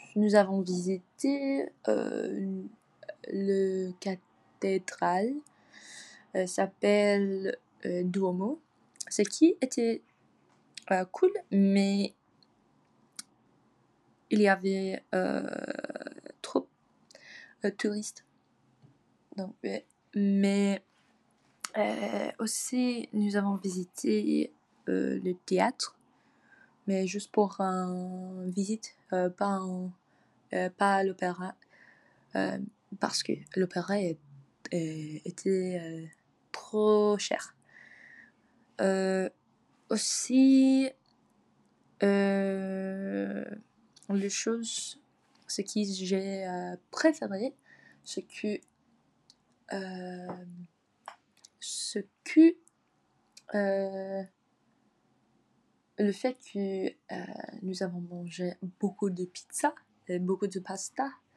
nous avons visité le cathédrale, s'appelle Duomo, ce qui était cool, mais il y avait trop touristes. Donc, mais aussi, nous avons visité le théâtre, mais juste pour une visite, pas l'opéra, parce que l'opéra était trop cher. Aussi, les choses, ce que j'ai préféré, c'est que le fait que nous avons mangé beaucoup de pizza, beaucoup de pasta,